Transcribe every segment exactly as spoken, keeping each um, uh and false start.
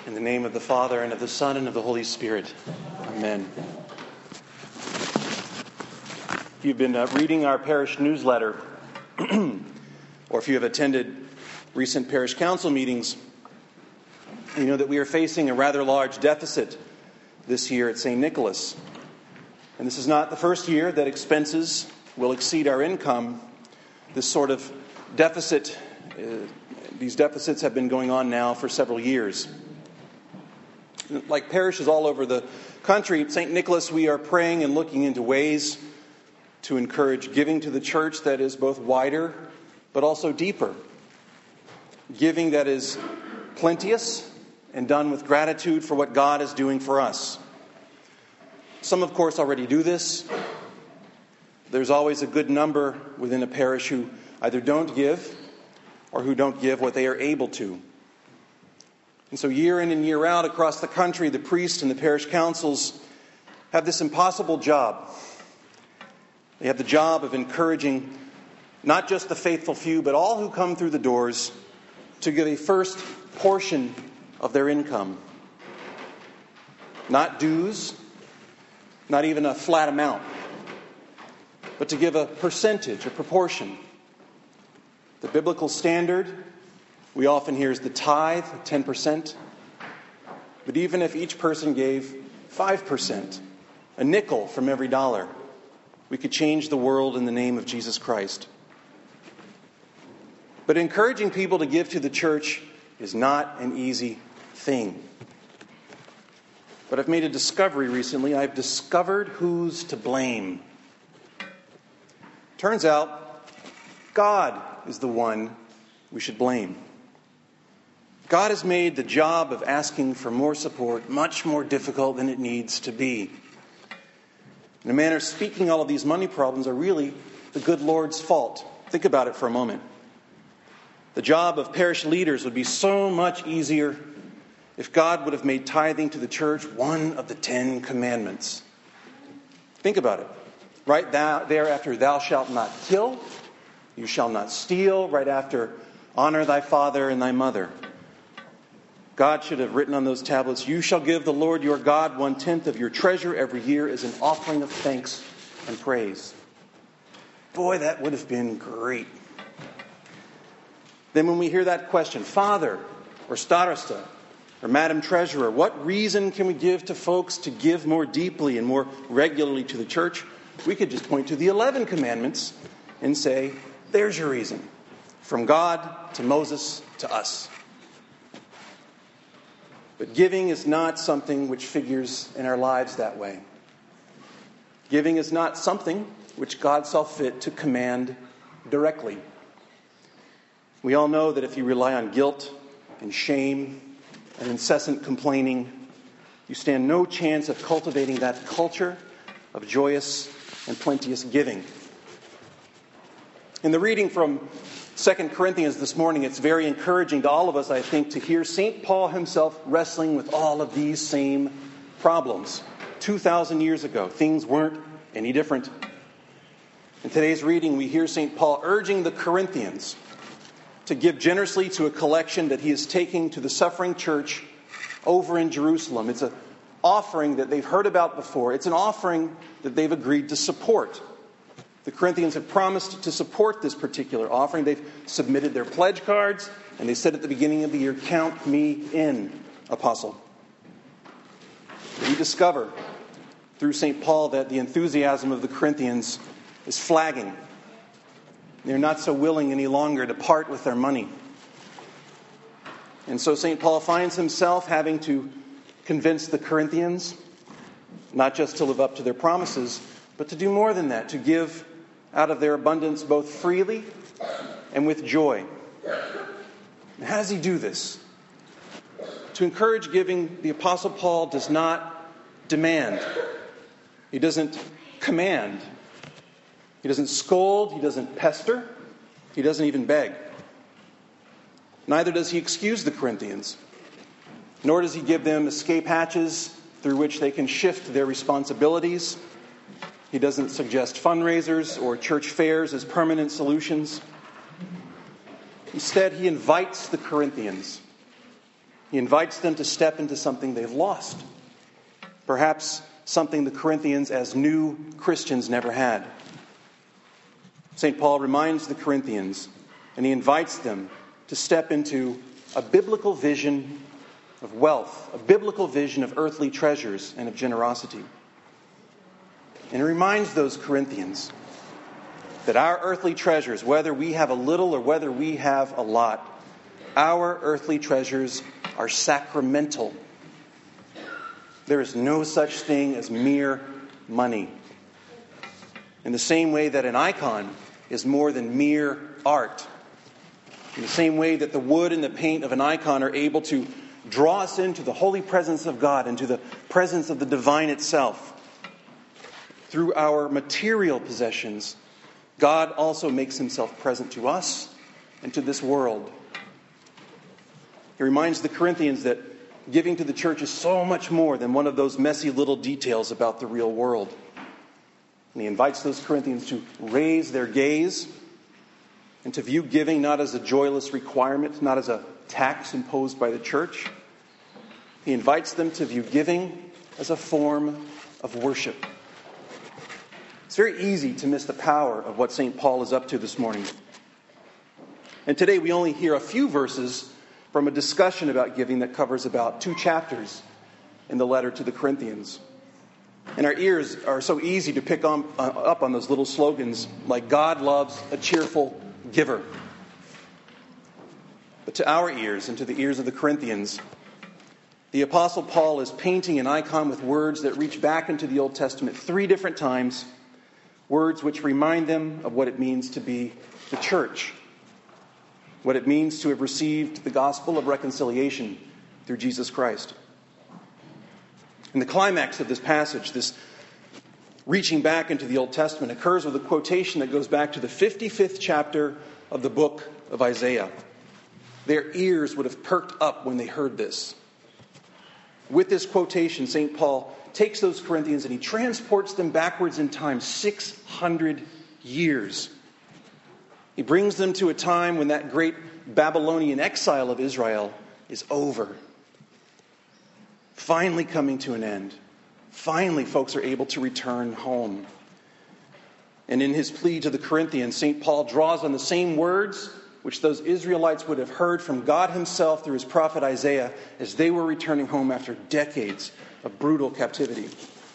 In the name of the Father, and of the Son, and of the Holy Spirit. Amen. If you've been uh, reading our parish newsletter, or if you have attended recent parish council meetings, you know that we are facing a rather large deficit this year at Saint Nicholas. And this is not the first year that expenses will exceed our income. This sort of deficit, uh, these deficits have been going on now for several years. Like parishes all over the country, at Saint Nicholas, we are praying and looking into ways to encourage giving to the church that is both wider but also deeper. Giving that is plenteous and done with gratitude for what God is doing for us. Some, of course, already do this. There's always a good number within a parish who either don't give or who don't give what they are able to. And so year in and year out across the country, the priests and the parish councils have this impossible job. They have the job of encouraging not just the faithful few, but all who come through the doors to give a first portion of their income. Not dues, not even a flat amount, but to give a percentage, a proportion. The biblical standard we often hear is the tithe, ten percent. But even if each person gave five percent, a nickel from every dollar, we could change the world in the name of Jesus Christ. But encouraging people to give to the church is not an easy thing. But I've made a discovery recently. I've discovered who's to blame. Turns out, God is the one we should blame. God has made the job of asking for more support much more difficult than it needs to be. In a manner of speaking, all of these money problems are really the good Lord's fault. Think about it for a moment. The job of parish leaders would be so much easier if God would have made tithing to the church one of the Ten Commandments. Think about it. Right there after thou shalt not kill, you shall not steal, right after honor thy father and thy mother. God should have written on those tablets, you shall give the Lord your God one-tenth of your treasure every year as an offering of thanks and praise. Boy, that would have been great. Then when we hear that question, Father or Starosta or Madam Treasurer, what reason can we give to folks to give more deeply and more regularly to the church? We could just point to the eleven commandments and say, there's your reason. From God to Moses to us. But giving is not something which figures in our lives that way. Giving is not something which God saw fit to command directly. We all know that if you rely on guilt and shame and incessant complaining, you stand no chance of cultivating that culture of joyous and plenteous giving. In the reading from Second Corinthians this morning, it's very encouraging to all of us, I think, to hear Saint Paul himself wrestling with all of these same problems. two thousand years ago, things weren't any different. In today's reading, we hear Saint Paul urging the Corinthians to give generously to a collection that he is taking to the suffering church over in Jerusalem. It's an offering that they've heard about before. It's an offering that they've agreed to support. The Corinthians have promised to support this particular offering. They've submitted their pledge cards, and they said at the beginning of the year, count me in, apostle. We discover through Saint Paul that the enthusiasm of the Corinthians is flagging. They're not so willing any longer to part with their money. And so Saint Paul finds himself having to convince the Corinthians not just to live up to their promises, but to do more than that, to give out of their abundance both freely and with joy. And how does he do this? To encourage giving, the Apostle Paul does not demand. He doesn't command. He doesn't scold. He doesn't pester. He doesn't even beg. Neither does he excuse the Corinthians. Nor does he give them escape hatches through which they can shift their responsibilities. He doesn't suggest fundraisers or church fairs as permanent solutions. Instead, he invites the Corinthians. He invites them to step into something they've lost. Perhaps something the Corinthians as new Christians never had. Saint Paul reminds the Corinthians, and he invites them to step into a biblical vision of wealth, a biblical vision of earthly treasures and of generosity. And he reminds those Corinthians that our earthly treasures, whether we have a little or whether we have a lot, our earthly treasures are sacramental. There is no such thing as mere money. In the same way that an icon is more than mere art. In the same way that the wood and the paint of an icon are able to draw us into the holy presence of God, into the presence of the divine itself. Through our material possessions, God also makes himself present to us and to this world. He reminds the Corinthians that giving to the church is so much more than one of those messy little details about the real world. And he invites those Corinthians to raise their gaze and to view giving not as a joyless requirement, not as a tax imposed by the church. He invites them to view giving as a form of worship. It's very easy to miss the power of what Saint Paul is up to this morning. And today we only hear a few verses from a discussion about giving that covers about two chapters in the letter to the Corinthians. And our ears are so easy to pick on, uh, up on those little slogans like God loves a cheerful giver. But to our ears and to the ears of the Corinthians, the Apostle Paul is painting an icon with words that reach back into the Old Testament three different times, words which remind them of what it means to be the church, what it means to have received the gospel of reconciliation through Jesus Christ. And the climax of this passage, this reaching back into the Old Testament, occurs with a quotation that goes back to the fifty-fifth chapter of the book of Isaiah. Their ears would have perked up when they heard this. With this quotation, Saint Paul takes those Corinthians and he transports them backwards in time six hundred years. He brings them to a time when that great Babylonian exile of Israel is over. Finally coming to an end. Finally, folks are able to return home. And in his plea to the Corinthians, Saint Paul draws on the same words which those Israelites would have heard from God himself through his prophet Isaiah as they were returning home after decades of brutal captivity.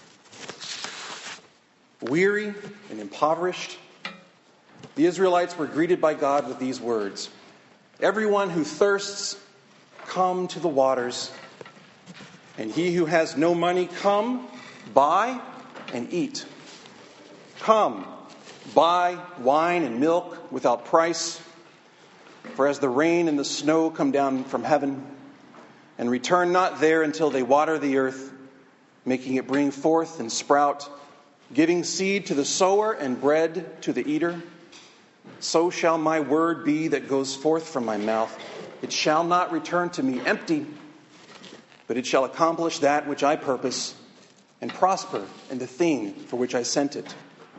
Weary and impoverished, the Israelites were greeted by God with these words: "Everyone who thirsts, come to the waters. And he who has no money, come, buy, and eat. Come, buy wine and milk without price. For as the rain and the snow come down from heaven, and return not there until they water the earth, making it bring forth and sprout, giving seed to the sower and bread to the eater, so shall my word be that goes forth from my mouth. It shall not return to me empty, but it shall accomplish that which I purpose and prosper in the thing for which I sent it."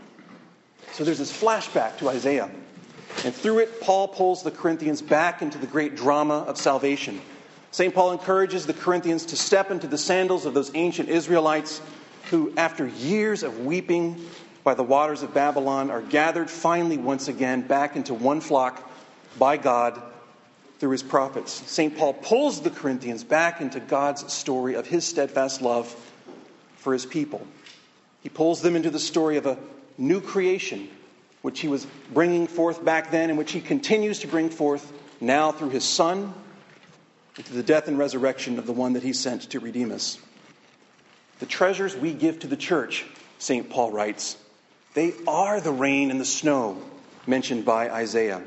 So there's this flashback to Isaiah. And through it, Paul pulls the Corinthians back into the great drama of salvation. Saint Paul encourages the Corinthians to step into the sandals of those ancient Israelites who, after years of weeping by the waters of Babylon, are gathered finally once again back into one flock by God through his prophets. Saint Paul pulls the Corinthians back into God's story of his steadfast love for his people. He pulls them into the story of a new creation, which he was bringing forth back then and which he continues to bring forth now through his Son, and through the death and resurrection of the one that he sent to redeem us. The treasures we give to the church, Saint Paul writes, they are the rain and the snow mentioned by Isaiah.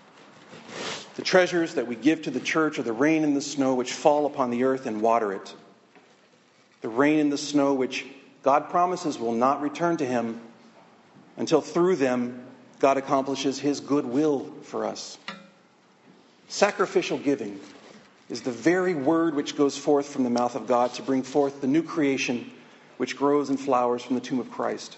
The treasures that we give to the church are the rain and the snow which fall upon the earth and water it. The rain and the snow which God promises will not return to him until through them God accomplishes his good will for us. Sacrificial giving is the very word which goes forth from the mouth of God to bring forth the new creation which grows and flowers from the tomb of Christ.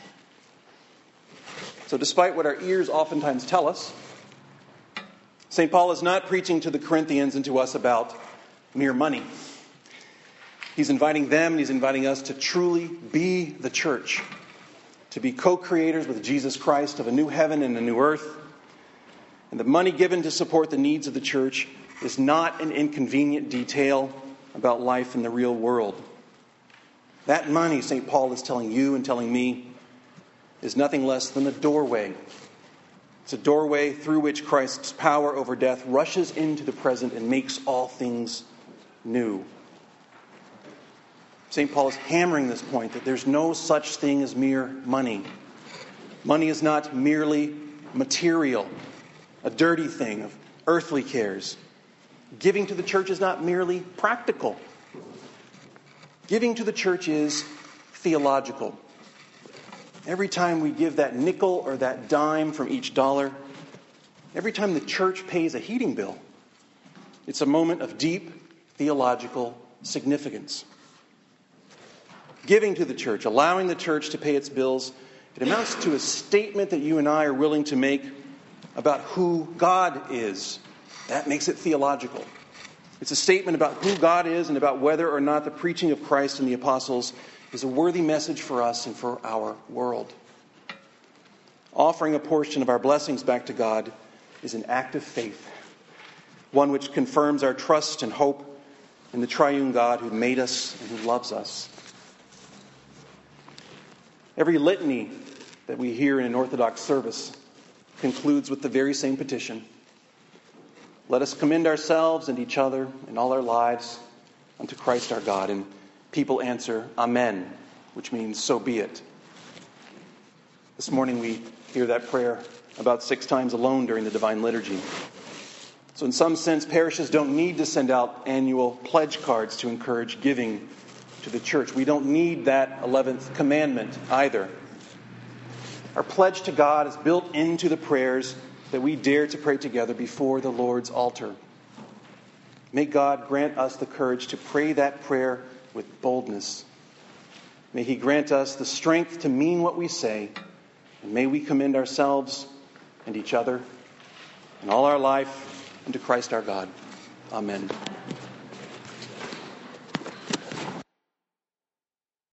So despite what our ears oftentimes tell us, Saint Paul is not preaching to the Corinthians and to us about mere money. He's inviting them and he's inviting us to truly be the church, to be co-creators with Jesus Christ of a new heaven and a new earth. And the money given to support the needs of the church is not an inconvenient detail about life in the real world. That money, Saint Paul is telling you and telling me, is nothing less than a doorway. It's a doorway through which Christ's power over death rushes into the present and makes all things new. Saint Paul is hammering this point that there's no such thing as mere money. Money is not merely material, a dirty thing of earthly cares. Giving to the church is not merely practical. Giving to the church is theological. Every time we give that nickel or that dime from each dollar, every time the church pays a heating bill, it's a moment of deep theological significance. Giving to the church, allowing the church to pay its bills, it amounts to a statement that you and I are willing to make about who God is. That makes it theological. It's a statement about who God is and about whether or not the preaching of Christ and the apostles is a worthy message for us and for our world. Offering a portion of our blessings back to God is an act of faith, one which confirms our trust and hope in the triune God who made us and who loves us. Every litany that we hear in an Orthodox service concludes with the very same petition. Let us commend ourselves and each other and all our lives unto Christ our God. And people answer, Amen, which means so be it. This morning we hear that prayer about six times alone during the Divine Liturgy. So in some sense, parishes don't need to send out annual pledge cards to encourage giving to the church. We don't need that eleventh commandment either. Our pledge to God is built into the prayers that we dare to pray together before the Lord's altar. May God grant us the courage to pray that prayer with boldness. May He grant us the strength to mean what we say, and may we commend ourselves and each other and all our life unto Christ our God. Amen.